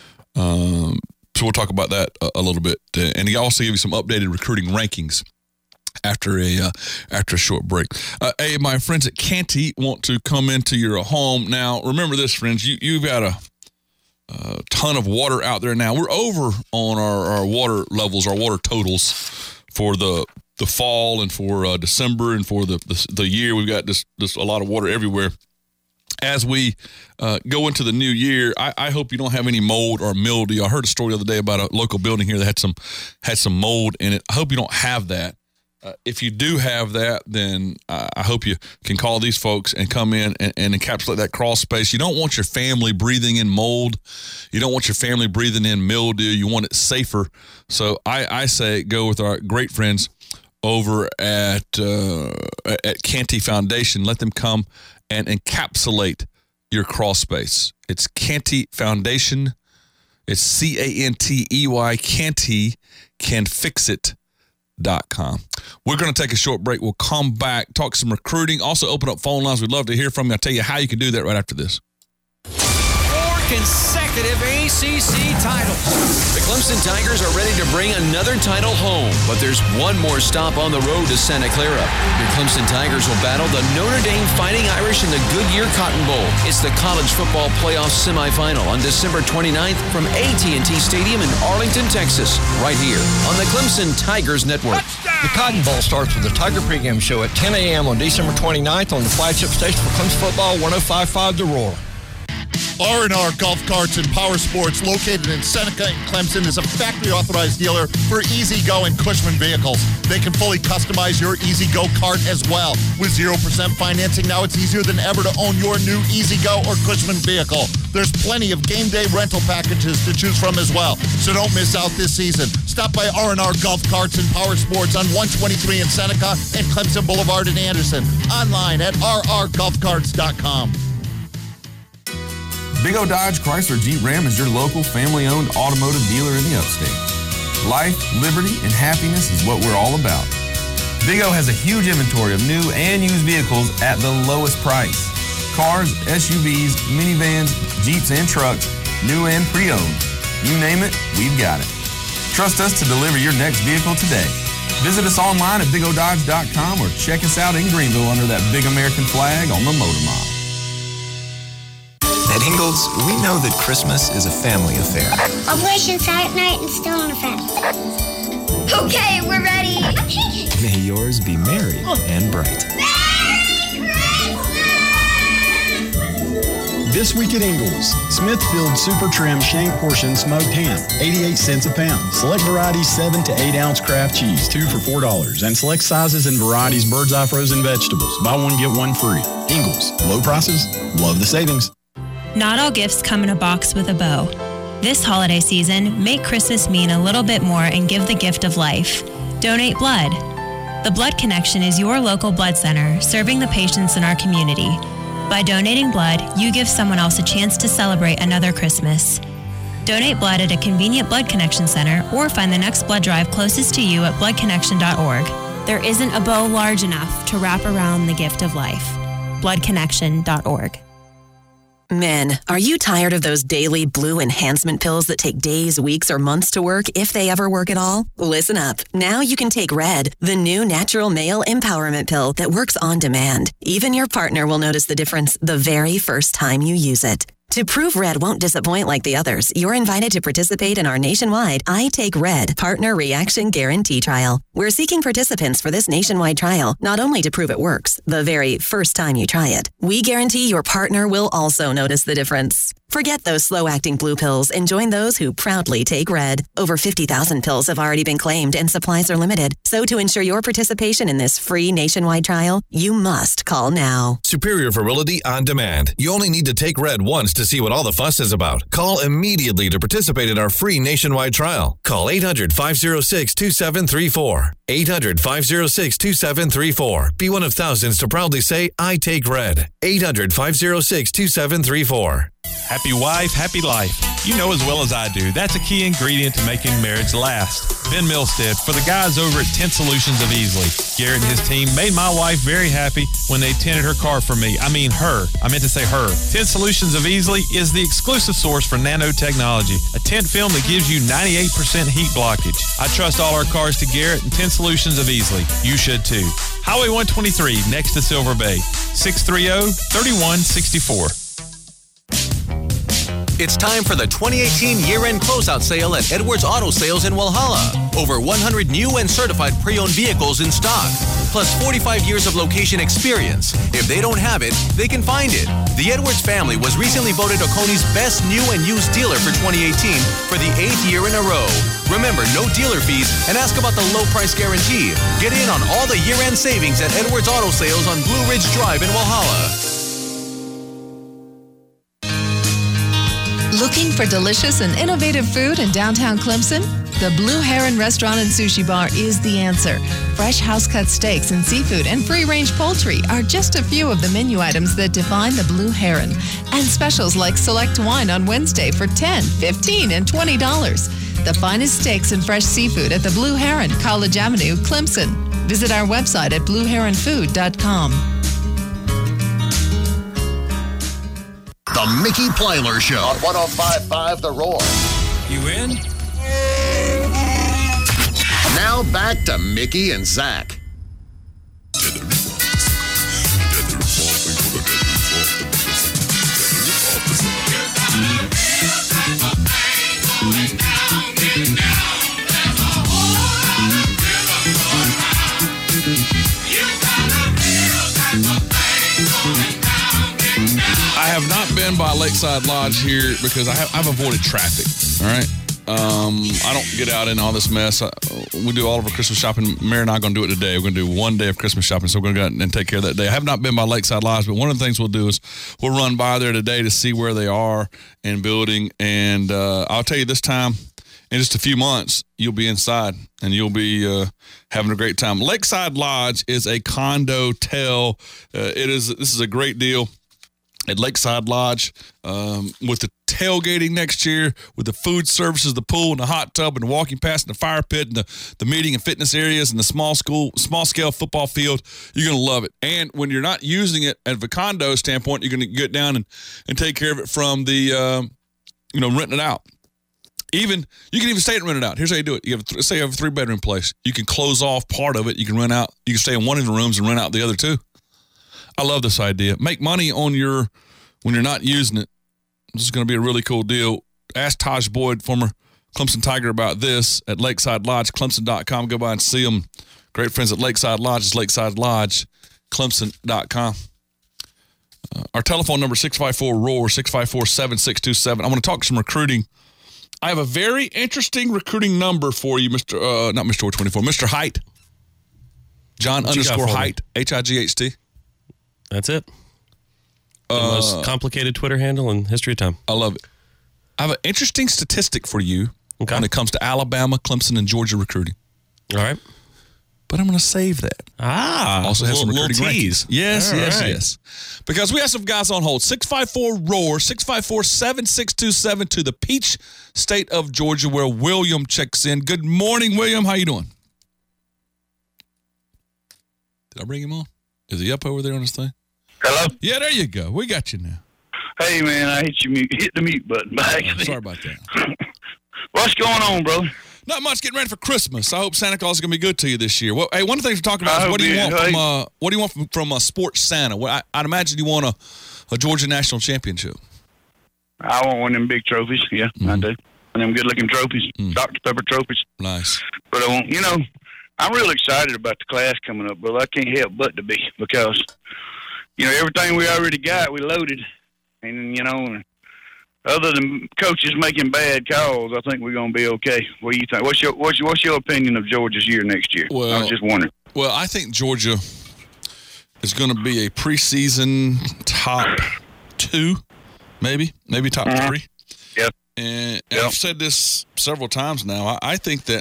So we'll talk about that a little bit. And he also give you some updated recruiting rankings after a short break. Hey, my friends at Canty want to come into your home. Now, remember this, friends. You've got a ton of water out there now. We're over on our water levels, our water totals for the fall and for December and for the year. We've got this a lot of water everywhere. As we go into the new year, I hope you don't have any mold or mildew. I heard a story the other day about a local building here that had some mold in it. I hope you don't have that. If you do have that, then I hope you can call these folks and come in and encapsulate that crawl space. You don't want your family breathing in mold. You don't want your family breathing in mildew. You want it safer. So I say go with our great friends over at Canty Foundation. Let them come and encapsulate your crawl space. It's Canty Foundation. It's Cantey, Canty, canfixit.com. We're going to take a short break. We'll come back, talk some recruiting, also open up phone lines. We'd love to hear from you. I'll tell you how you can do that right after this. 4 consecutive ACC titles. The Clemson Tigers are ready to bring another title home, but there's one more stop on the road to Santa Clara. Your Clemson Tigers will battle the Notre Dame Fighting Irish in the Goodyear Cotton Bowl. It's the college football playoff semifinal on December 29th from AT&T Stadium in Arlington, Texas, right here on the Clemson Tigers Network. The Cotton Bowl starts with the Tiger pregame show at 10 a.m. on December 29th on the flagship station for Clemson football, 105.5 The Roar. R&R Golf Carts and Power Sports, located in Seneca and Clemson, is a factory-authorized dealer for E-Z-GO and Cushman vehicles. They can fully customize your E-Z-GO cart as well. With 0% financing, now it's easier than ever to own your new E-Z-GO or Cushman vehicle. There's plenty of game day rental packages to choose from as well, so don't miss out this season. Stop by R&R Golf Carts and Power Sports on 123 in Seneca and Clemson Boulevard in Anderson. Online at rrgolfcarts.com. Big O Dodge Chrysler Jeep Ram is your local family-owned automotive dealer in the upstate. Life, liberty, and happiness is what we're all about. Big O has a huge inventory of new and used vehicles at the lowest price. Cars, SUVs, minivans, Jeeps, and trucks, new and pre-owned. You name it, we've got it. Trust us to deliver your next vehicle today. Visit us online at bigododge.com or check us out in Greenville under that big American flag on the Motor Mile. At Ingalls, we know that Christmas is a family affair. Operation Silent Night and Still on the Fence. Okay, we're ready. May yours be merry and bright. This week at Ingalls, Smithfield Super Trim Shank Portion Smoked Ham, 88 cents a pound. Select varieties 7 to 8 ounce craft cheese, 2 for $4. And select sizes and varieties Bird's Eye frozen vegetables. Buy one, get one free. Ingalls, low prices, love the savings. Not all gifts come in a box with a bow. This holiday season, make Christmas mean a little bit more and give the gift of life. Donate blood. The Blood Connection is your local blood center serving the patients in our community. By donating blood, you give someone else a chance to celebrate another Christmas. Donate blood at a convenient Blood Connection center or find the next blood drive closest to you at bloodconnection.org. There isn't a bow large enough to wrap around the gift of life. bloodconnection.org. Men, are you tired of those daily blue enhancement pills that take days, weeks, or months to work, if they ever work at all? Listen up. Now you can take Red, the new natural male empowerment pill that works on demand. Even your partner will notice the difference the very first time you use it. To prove Red won't disappoint like the others, you're invited to participate in our nationwide I Take Red Partner Reaction Guarantee Trial. We're seeking participants for this nationwide trial, not only to prove it works, the very first time you try it. We guarantee your partner will also notice the difference. Forget those slow-acting blue pills and join those who proudly take Red. Over 50,000 pills have already been claimed and supplies are limited. So to ensure your participation in this free nationwide trial, you must call now. Superior virility on demand. You only need to take Red once to see what all the fuss is about. Call immediately to participate in our free nationwide trial. Call 800-506-2734. 800-506-2734. Be one of thousands to proudly say, I take Red. 800-506-2734. Happy wife, happy life. You know as well as I do, that's a key ingredient to making marriage last. Ben Milstead, for the guys over at Tint Solutions of Easley. Garrett and his team made my wife very happy when they tinted her car for me. I mean her. I meant to say her. Tint Solutions of Easley is the exclusive source for nanotechnology, a tint film that gives you 98% heat blockage. I trust all our cars to Garrett and Tint Solutions of Easley. You should too. Highway 123 next to Silver Bay. 630-3164. It's time for the 2018 year-end closeout sale at Edwards Auto Sales in Walhalla. Over 100 new and certified pre-owned vehicles in stock, plus 45 years of location experience. If they don't have it, they can find it. The Edwards family was recently voted Oconee best new and used dealer for 2018 for the 8th year in a row. Remember, no dealer fees and ask about the low price guarantee. Get in on all the year-end savings at Edwards Auto Sales on Blue Ridge Drive in Walhalla. Looking for delicious and innovative food in downtown Clemson? The Blue Heron Restaurant and Sushi Bar is the answer. Fresh house-cut steaks and seafood and free-range poultry are just a few of the menu items that define the Blue Heron. And specials like select wine on Wednesday for $10, $15, and $20. The finest steaks and fresh seafood at the Blue Heron, College Avenue, Clemson. Visit our website at blueheronfood.com. The Mickey Plyler Show on 105.5 The Roar. You in? Now back to Mickey and Zach. I have not been by Lakeside Lodge here because I've avoided traffic. All right. I don't get out in all this mess. We do all of our Christmas shopping. Mary and I are going to do it today. We're going to do one day of Christmas shopping, so we're going to go out and take care of that day. I have not been by Lakeside Lodge, but one of the things we'll do is we'll run by there today to see where they are in building. And I'll tell you this time, in just a few months, you'll be inside and you'll be having a great time. Lakeside Lodge is a condo-tel. This is a great deal. at Lakeside Lodge, with the tailgating next year, with the food services, the pool and the hot tub and the walking past and the fire pit and the meeting and fitness areas and the small scale football field. You're going to love it. And when you're not using it at a condo standpoint, you're going to get down and take care of it from the, renting it out. You can even stay and rent it out. Here's how you do it. You have say you have a 3-bedroom place. You can close off part of it. You can rent out. You can stay in one of the rooms and rent out the other 2. I love this idea. Make money when you're not using it. This is going to be a really cool deal. Ask Taj Boyd, former Clemson Tiger, about this at Lakeside Lodge, Clemson.com. Go by and see them. Great friends at Lakeside Lodge. It's Lakeside Lodge, Clemson.com. Our telephone number is 654-ROAR, 654-7627. I want to talk some recruiting. I have a very interesting recruiting number for you, not Mr. 24, Mr. Height. John _ Height, Hight. That's it. The most complicated Twitter handle in history of time. I love it. I have an interesting statistic for you when it comes to Alabama, Clemson, and Georgia recruiting. All right. But I'm going to save that. Also has some recruiting tease. Yes. Because we have some guys on hold. 654-ROAR, 654-7627 to the Peach State of Georgia, where William checks in. Good morning, William. How you doing? Did I bring him on? Is he up over there on this thing? Hello? Yeah, there you go. We got you now. Hey, man, I hit the mute button back. Sorry about that. What's going on, bro? Not much. Getting ready for Christmas. I hope Santa Claus is going to be good to you this year. Well, hey, one of the things we're talking about is what do you want from Sports Santa? Well, I'd imagine you want a Georgia National Championship. I want one of them big trophies. Yeah, I do. And them good-looking trophies, Dr. Pepper trophies. Nice. But I want, I'm real excited about the class coming up, brother. I can't help but to be because, everything we already got, we loaded. And, other than coaches making bad calls, I think we're going to be okay. What do you think? What's your opinion of Georgia's year next year? Well, I was just wondering. Well, I think Georgia is going to be a preseason top 2, maybe top 3. Yep. And I've said this several times now. I think that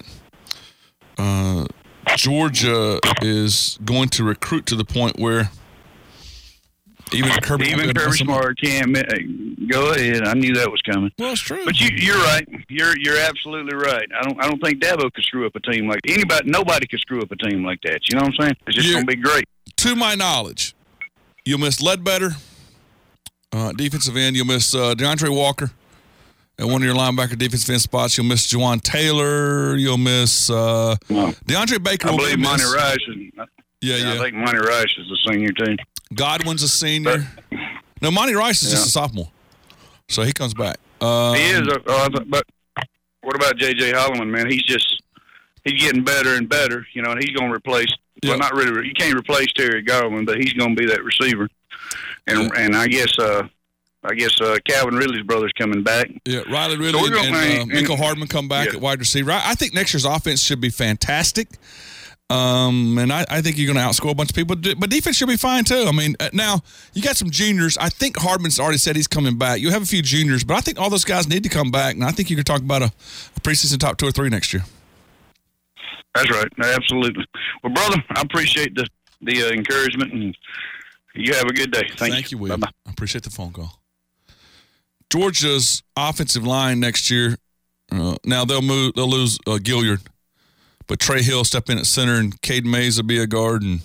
Georgia is going to recruit to the point where even Kirby Smart can't. Go ahead. I knew that was coming. Well, it's true. But you're right. You're absolutely right. I don't think Dabo could screw up a team like anybody. Nobody could screw up a team like that. You know what I'm saying? It's just going to be great. To my knowledge, you'll miss Ledbetter, defensive end. You'll miss DeAndre Walker at one of your linebacker defensive end spots. You'll miss Juwan Taylor. You'll miss DeAndre Baker. I believe Monty Rice is. Yeah. I think Monty Rice is the senior team. Godwin's a senior. No, Monty Rice is just a sophomore, so he comes back. He is, but what about J.J. Holloman, man? He's getting better and better, and he's going to replace. Yep. Well, not really. You can't replace Terry Godwin, but he's going to be that receiver. And I guess Calvin Ridley's brother's coming back. Yeah, Riley Ridley and Michael Hardman come back at wide receiver. I think next year's offense should be fantastic. And I think you're going to outscore a bunch of people, but defense should be fine too. I mean, now you got some juniors. I think Hardman's already said he's coming back. You have a few juniors, but I think all those guys need to come back. And I think you could talk about a preseason top 2 or 3 next year. That's right. Absolutely. Well, brother, I appreciate the encouragement, and you have a good day. Thank you, William. Bye-bye. I appreciate the phone call. Georgia's offensive line next year. Now they'll lose Gilliard. But Trey Hill step in at center, and Caden Mays will be a guard, and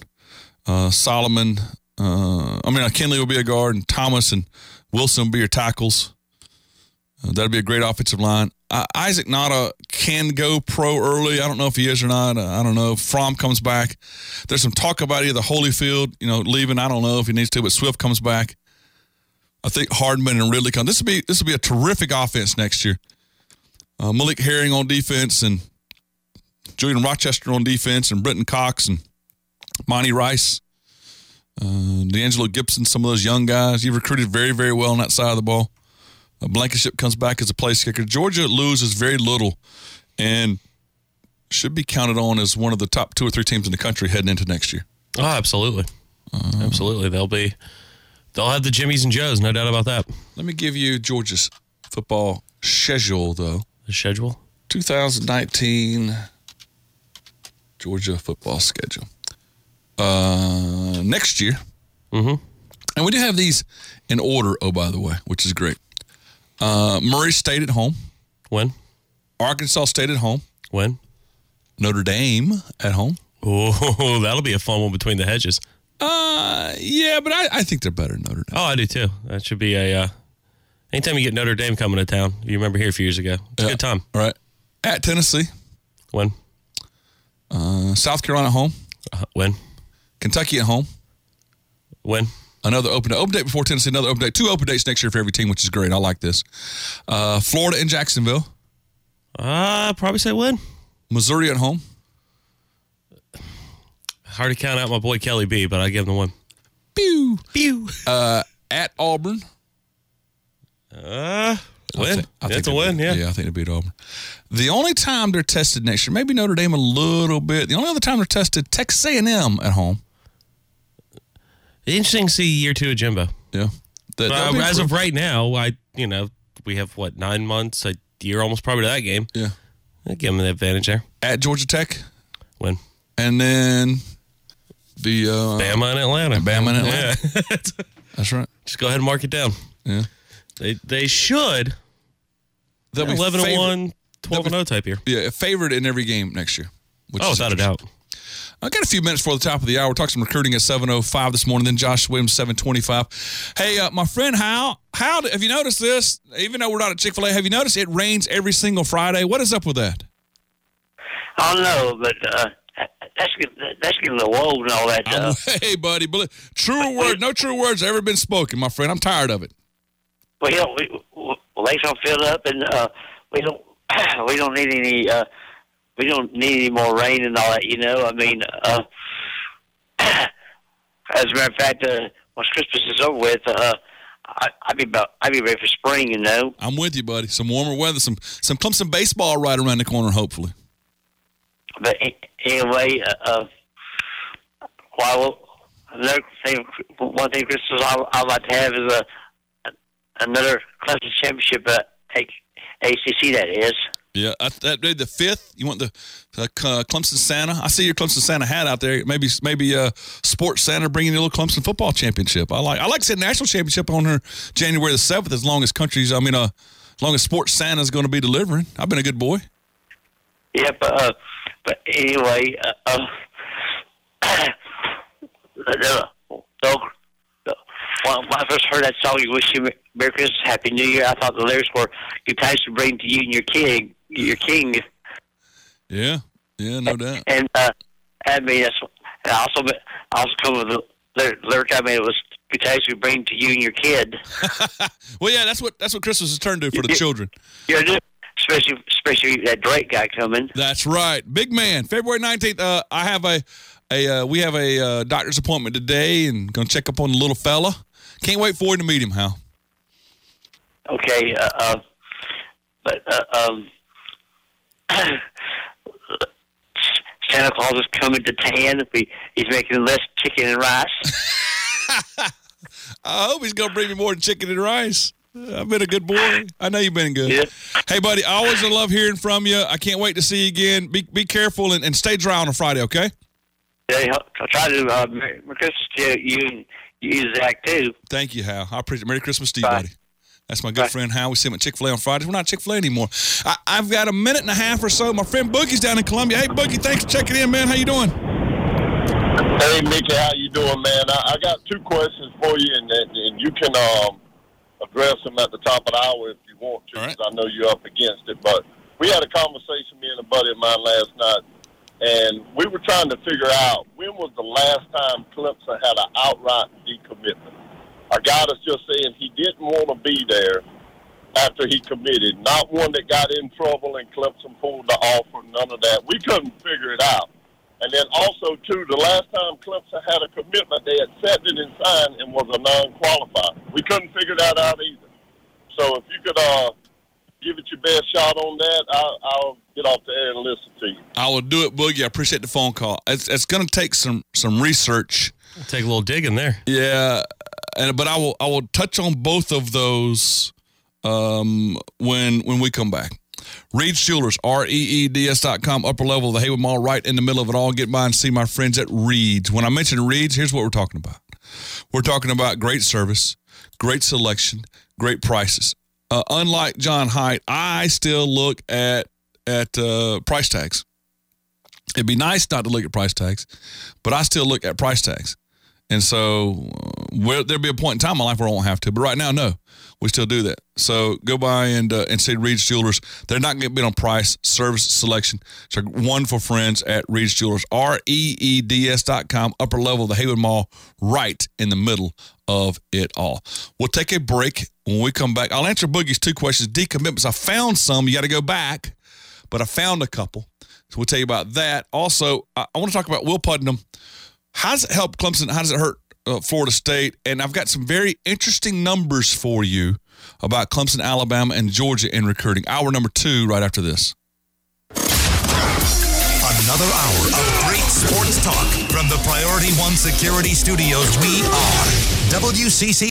Kenley will be a guard, and Thomas and Wilson will be your tackles. That'll be a great offensive line. Isaac Nada can go pro early. I don't know if he is or not. I don't know if Fromm comes back. There's some talk about either Holyfield, leaving. I don't know if he needs to, but Swift comes back. I think Hardman and Ridley come. This will be a terrific offense next year. Malik Herring on defense, and Julian Rochester on defense, and Brenton Cox and Monty Rice, D'Angelo Gibson, some of those young guys. You've recruited very, very well on that side of the ball. Blankenship comes back as a place kicker. Georgia loses very little and should be counted on as one of the top 2 or 3 teams in the country heading into next year. Oh, absolutely. Absolutely. They'll have the Jimmies and Joes, no doubt about that. Let me give you Georgia's football schedule, though. The schedule? 2019 Georgia football schedule. Next year, And we do have these in order, oh, by the way, which is great. Murray State at home. When? Arkansas State at home. When? Notre Dame at home. Oh, that'll be a fun one between the hedges. Yeah, but I think they're better than Notre Dame. Oh, I do too. That should be anytime you get Notre Dame coming to town. You remember here a few years ago. It's a good time. All right. At Tennessee. When? South Carolina at home. When? Kentucky at home. When? Another open date before Tennessee, another open date. 2 open dates next year for every team, which is great. I like this. Florida and Jacksonville. Probably say when. Missouri at home. Hard to count out my boy Kelly B, but I give him the one. Pew. Pew. At Auburn. Win. That's a win, yeah. Yeah, I think they beat Auburn. The only time they're tested next year, maybe Notre Dame a little bit. The only other time they're tested, Texas A&M at home. Interesting to see year 2 of Jimbo. Yeah. As of right now, we have, 9 months, a year almost probably to that game. Yeah. I'd give them the advantage there. At Georgia Tech. Win. And then the Bama and Atlanta. Yeah. That's right. Just go ahead and mark it down. Yeah. They should. They'll be 11-1, 12-0 type year. Yeah, favored in every game next year. Without a doubt. I got a few minutes before the top of the hour. We're talking some recruiting at 7:05 this morning. Then Josh Williams 7:25. Hey, my friend Hal, have you noticed this? Even though we're not at Chick-fil-A, have you noticed it rains every single Friday? What is up with that? I don't know, but that's getting a little old and all that. Hey, buddy, no true words have ever been spoken, my friend. I'm tired of it. Well, lakes don't fill up, and we don't need any. We don't need any more rain and all that, I mean, as a matter of fact, once Christmas is over with, I'd be ready for spring, I'm with you, buddy. Some warmer weather, some Clemson baseball right around the corner, hopefully. But anyway, one thing, Christmas, I'd like to have is another Clemson championship at ACC. That is. Yeah, that'd be the 5th. You want the Clemson Santa? I see your Clemson Santa hat out there. Maybe Sports Santa bringing you a little Clemson football championship. I like to say national championship on her January the 7th. As long as Sports Santa's going to be delivering. I've been a good boy. Yeah, but anyway, when I first heard that song, "You Wish You Merry Christmas, Happy New Year," I thought the lyrics were, "Good times to bring to you and your king." Yeah, no doubt. And I mean, I also come with the lyric. I mean, it was, "Good times to bring to you and your kid." Well, yeah, that's what Christmas has turned to for the children. Yeah, especially that Drake guy coming. That's right, big man. February 19th. We have a doctor's appointment today, and gonna check up on the little fella. Can't wait for you to meet him, Hal. Okay, Santa Claus is coming to town. He's making less chicken and rice. I hope he's gonna bring me more than chicken and rice. I've been a good boy. I know you've been good. Yeah. Hey, buddy, I always love hearing from you. I can't wait to see you again. Be careful and stay dry on a Friday, okay? Yeah, I'll try to Merry Christmas to you and Zach, too. Thank you, Hal. I appreciate it. Merry Christmas to you, buddy. That's my good friend Hal. We see him at Chick-fil-A on Fridays. We're not Chick-fil-A anymore. I've got a minute and a half or so. My friend Boogie's down in Columbia. Hey, Boogie, thanks for checking in, man. How you doing? Hey, Mickey, how you doing, man? I got 2 questions for you, and you can address them at the top of the hour if you want to, because I know you're up against it. But we had a conversation, me and a buddy of mine last night, and we were trying to figure out when was the last time Clemson had an outright decommitment. Our guy is just saying he didn't want to be there after he committed. Not one that got in trouble and Clemson pulled the offer, none of that. We couldn't figure it out. And then also, too, the last time Clemson had a commitment, they accepted and signed and was a non-qualified. We couldn't figure that out either. So if you could give it your best shot on that, I'll get off the air and listen to you. I will do it, Boogie. I appreciate the phone call. It's going to take some research. Take a little digging there. Yeah, but I will touch on both of those when we come back. Reed's Jewelers, REEDS.com, upper level of the Haywood Mall, right in the middle of it all. Get by and see my friends at Reed's. When I mention Reed's, here's what we're talking about. We're talking about great service, great selection, great prices. Unlike John Height, I still look at price tags. It'd be nice not to look at price tags, but I still look at price tags. And so there'll be a point in time in my life where I won't have to. But right now, no, we still do that. So go by and see Reed's Jewelers. They're not going to be on price, service, selection. So wonderful friends at Reed's Jewelers. REEDS.com, upper level of the Haywood Mall, right in the middle of it all. We'll take a break. When we come back, I'll answer Boogie's 2 questions. Decommitments. I found some. You got to go back, but I found a couple. So we'll tell you about that. Also, I want to talk about Will Putnam. How does it help Clemson? How does it hurt Florida State? And I've got some very interesting numbers for you about Clemson, Alabama, and Georgia in recruiting. Hour number 2 right after this. Another hour of great sports talk from the Priority One Security Studios. We are WCC.